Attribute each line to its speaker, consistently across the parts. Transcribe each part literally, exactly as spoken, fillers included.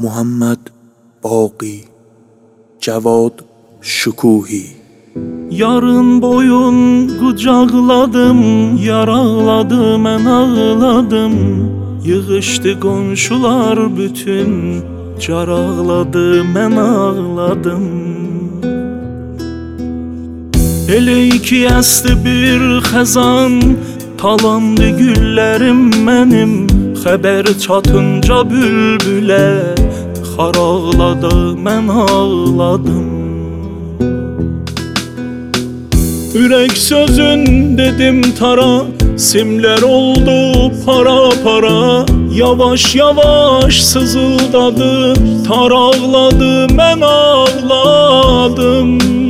Speaker 1: محمد باقی Cavad Şükuhi.
Speaker 2: Yarın boyun qucaqladım, yaraladı, mən ağladım. Yığışdı qonşular bütün, caraqladı, mən ağladım. Elə ki əsdi bir xəzan, talandı güllərim mənim. Xəbər çatınca bülbülə, xaraqladı, mən ağladım. Ürək sözün dedim tara, simlər oldu para para. Yavaş yavaş sızıldadı, taraqladı, mən ağladım.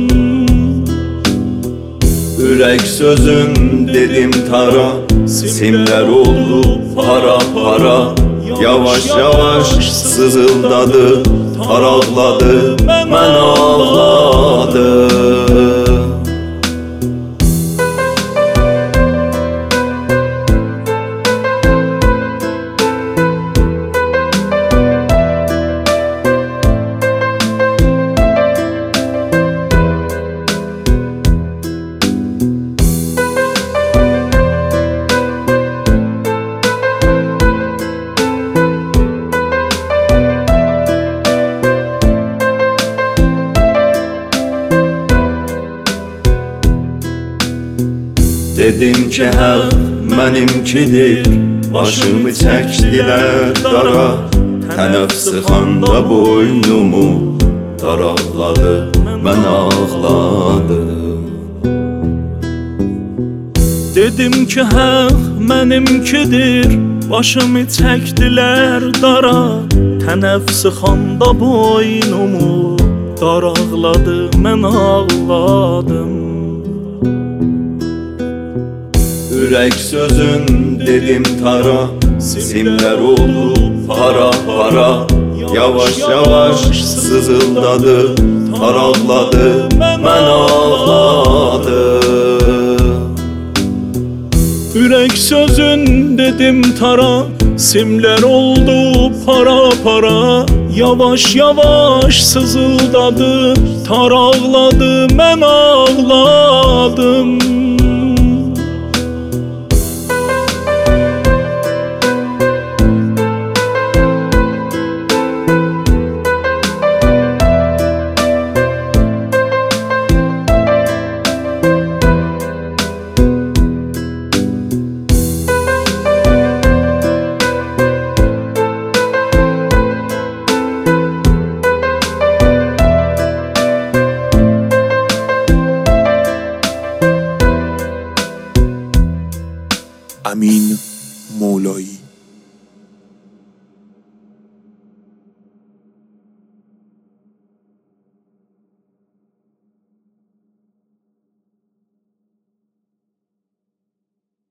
Speaker 3: Ürək sözün dedim tara, simlər oldu para para. Yavaş yavaş sızıldadı, taraqladı, mən ağladım. Dedim ki həq mənimkidir, başımı çəkdilər dara. Tənəf sıxanda boynumu daraqladı, mən ağladım.
Speaker 2: Dedim ki həq mənimkidir, başımı çəkdilər dara. Tənəf sıxanda boynumu daraqladı, mən ağladım.
Speaker 3: Ürək sözün dedim tara, simlər oldu para para. Yavaş yavaş sızıldadı, taraqladı, mən ağladım.
Speaker 2: Ürək sözün dedim tara, simlər oldu para para. Yavaş yavaş sızıldadı, taraqladı, mən ağladım.
Speaker 1: امین مولایی.